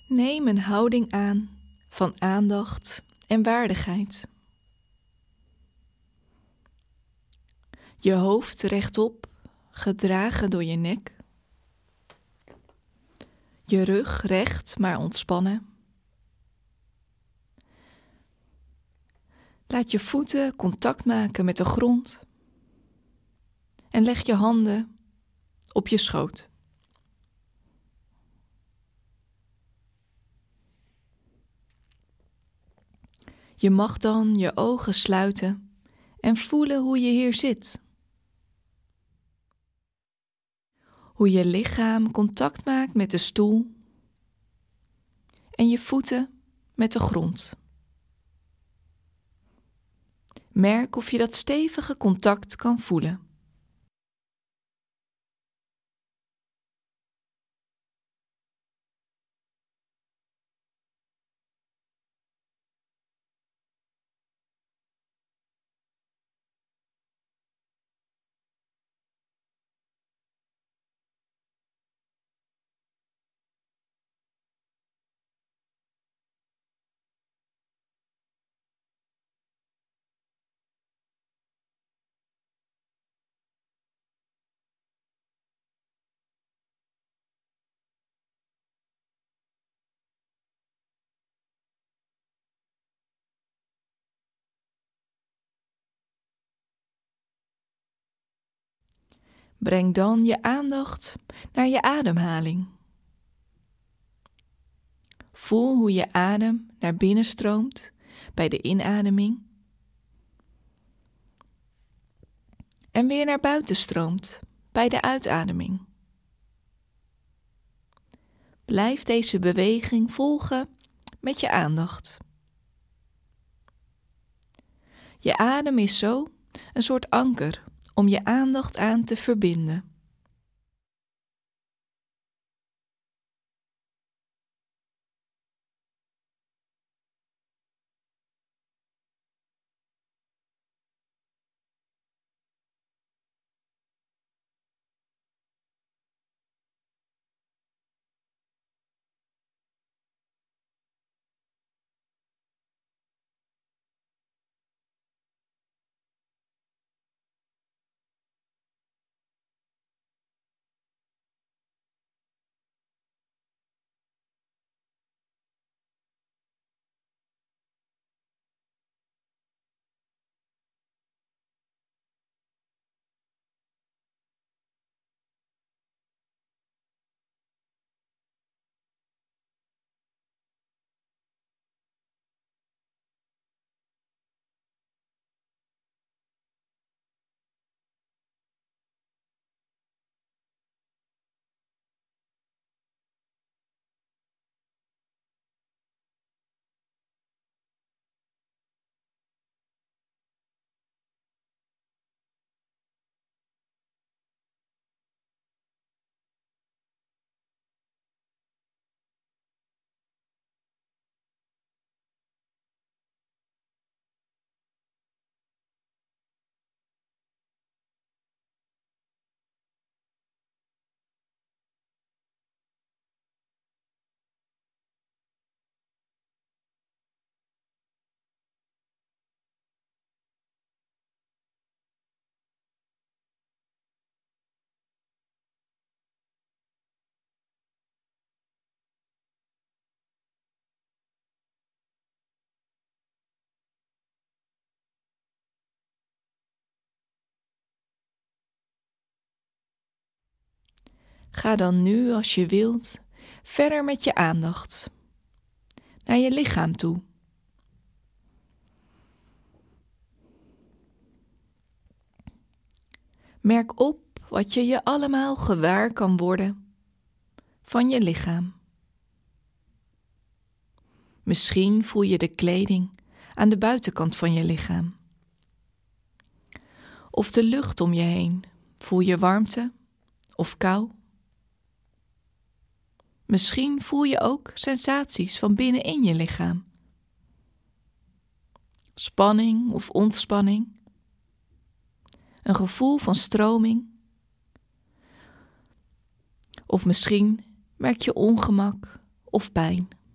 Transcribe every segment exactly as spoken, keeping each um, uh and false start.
Neem een houding aan van aandacht en waardigheid. Je hoofd rechtop, gedragen door je nek. Je rug recht, maar ontspannen. Laat je voeten contact maken met de grond. En leg je handen op je schoot. Je mag dan je ogen sluiten en voelen hoe je hier zit. Hoe je lichaam contact maakt met de stoel en je voeten met de grond. Merk of je dat stevige contact kan voelen. Breng dan je aandacht naar je ademhaling. Voel hoe je adem naar binnen stroomt bij de inademing en weer naar buiten stroomt bij de uitademing. Blijf deze beweging volgen met je aandacht. Je adem is zo een soort anker om je aandacht aan te verbinden. Ga dan nu, als je wilt, verder met je aandacht naar je lichaam toe. Merk op wat je je allemaal gewaar kan worden van je lichaam. Misschien voel je de kleding aan de buitenkant van je lichaam. Of de lucht om je heen. Voel je warmte of kou? Misschien voel je ook sensaties van binnenin je lichaam. Spanning of ontspanning. Een gevoel van stroming. Of misschien merk je ongemak of pijn.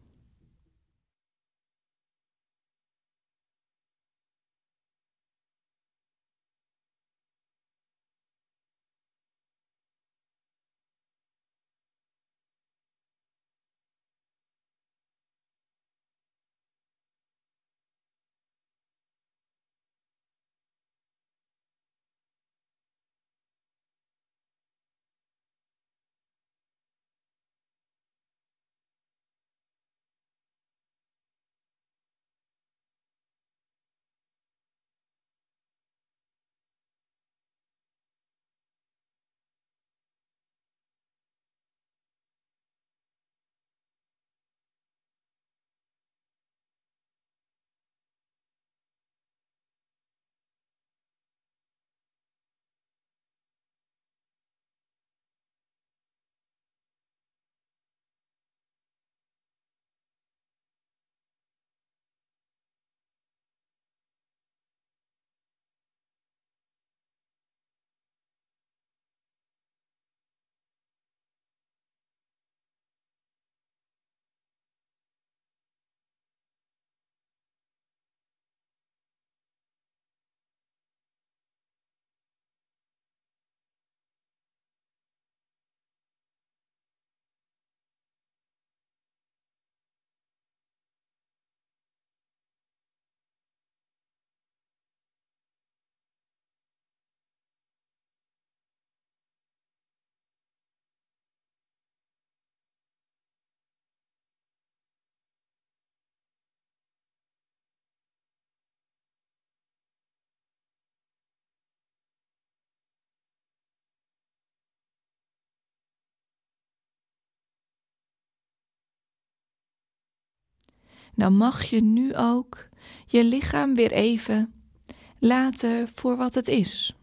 Nou mag je nu ook je lichaam weer even laten voor wat het is.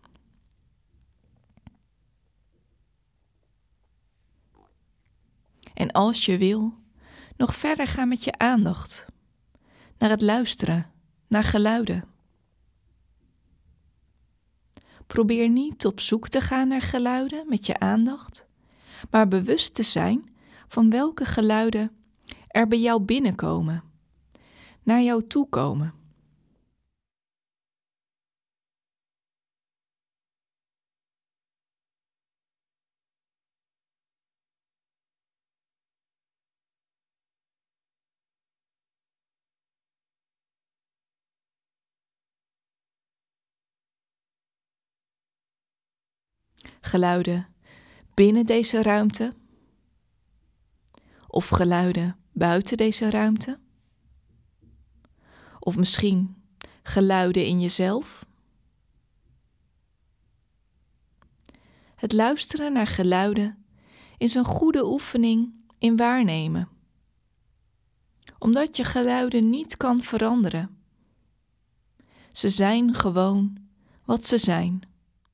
En als je wil, nog verder gaan met je aandacht naar het luisteren, naar geluiden. Probeer niet op zoek te gaan naar geluiden met je aandacht, maar bewust te zijn van welke geluiden er bij jou binnenkomen, naar jou toe komen. Geluiden binnen deze ruimte of geluiden buiten deze ruimte. Of misschien geluiden in jezelf. Het luisteren naar geluiden is een goede oefening in waarnemen. Omdat je geluiden niet kan veranderen. Ze zijn gewoon wat ze zijn.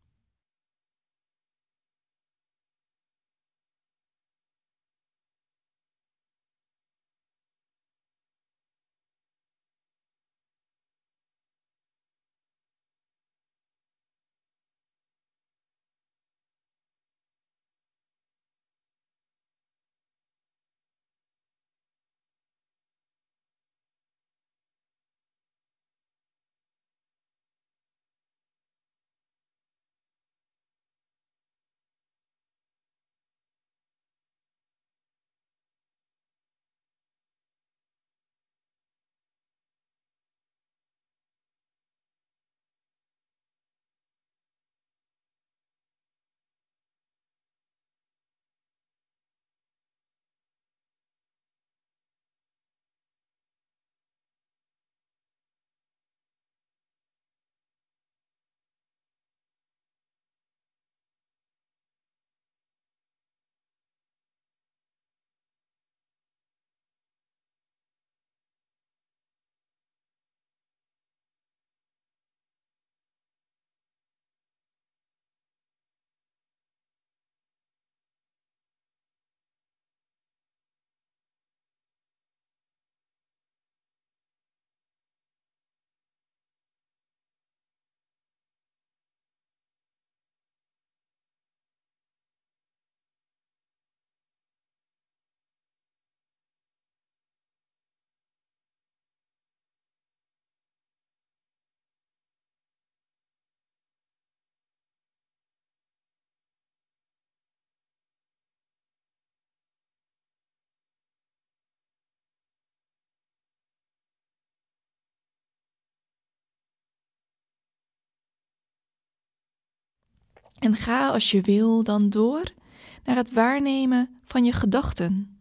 En ga als je wil dan door naar het waarnemen van je gedachten.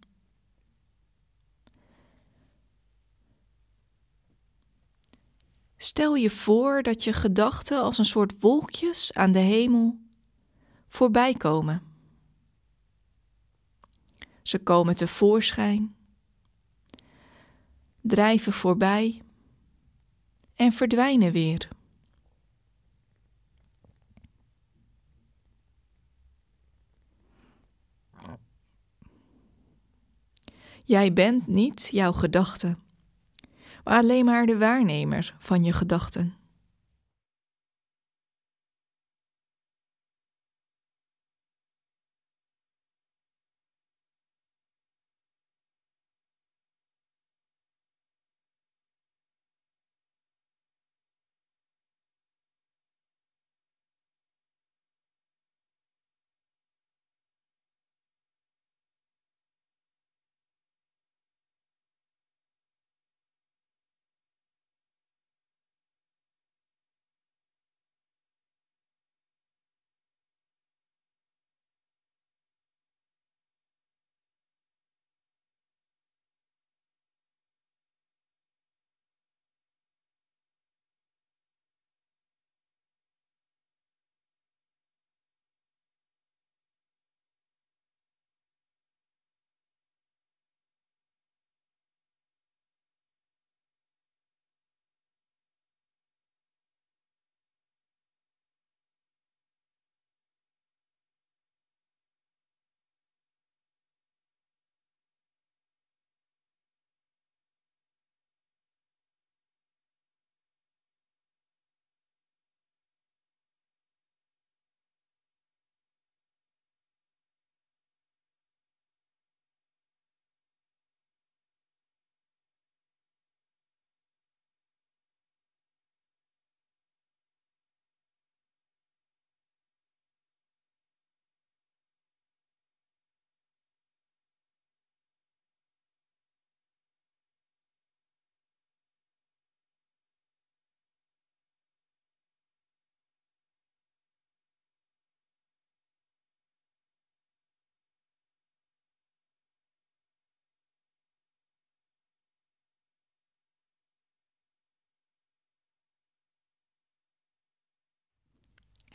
Stel je voor dat je gedachten als een soort wolkjes aan de hemel voorbij komen. Ze komen tevoorschijn, drijven voorbij en verdwijnen weer. Jij bent niet jouw gedachten, maar alleen maar de waarnemer van je gedachten.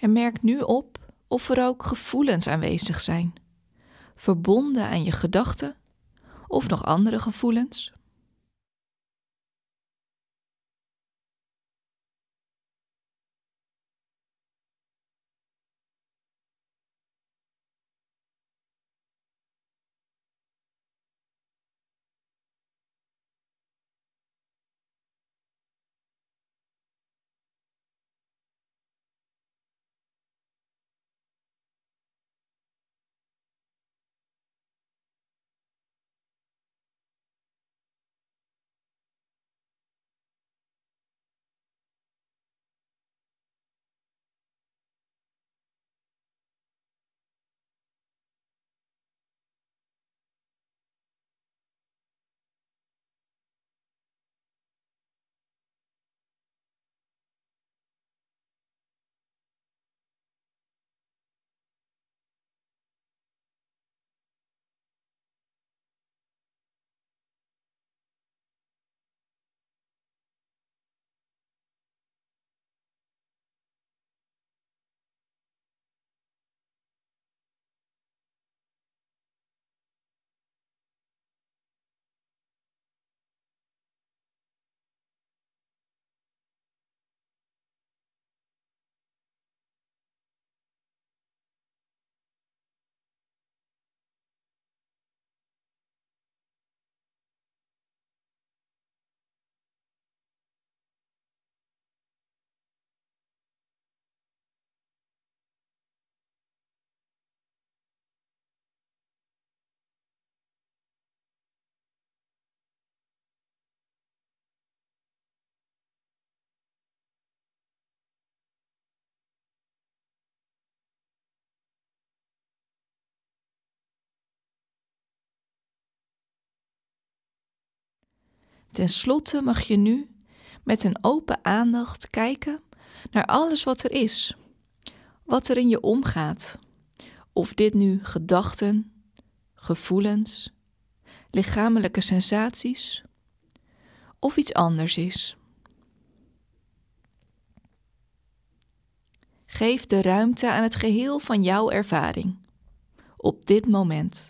En merk nu op of er ook gevoelens aanwezig zijn, verbonden aan je gedachten of nog andere gevoelens. Ten slotte mag je nu met een open aandacht kijken naar alles wat er is, wat er in je omgaat. Of dit nu gedachten, gevoelens, lichamelijke sensaties of iets anders is. Geef de ruimte aan het geheel van jouw ervaring op dit moment.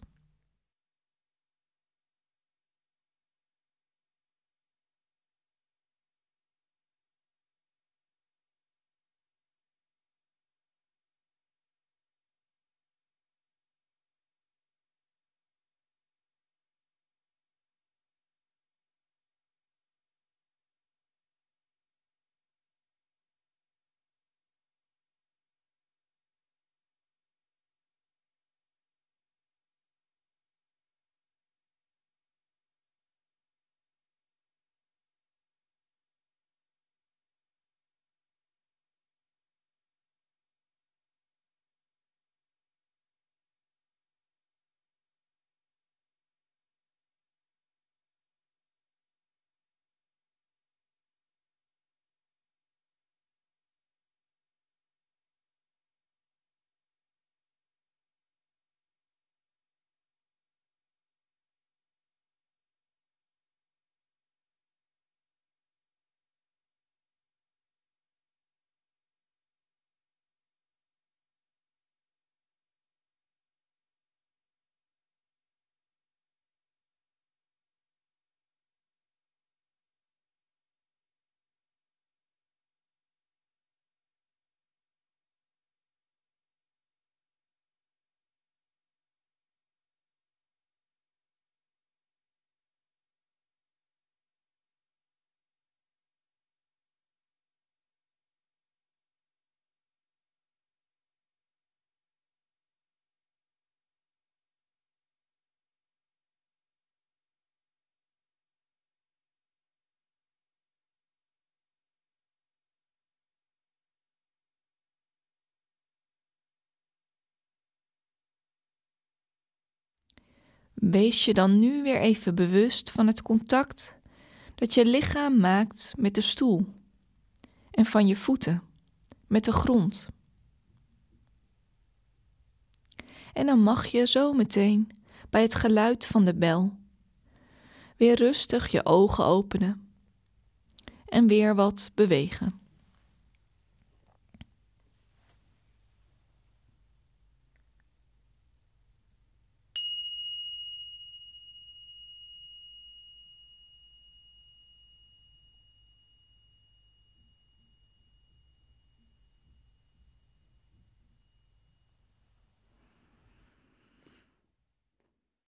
Wees je dan nu weer even bewust van het contact dat je lichaam maakt met de stoel en van je voeten met de grond. En dan mag je zo meteen bij het geluid van de bel weer rustig je ogen openen en weer wat bewegen.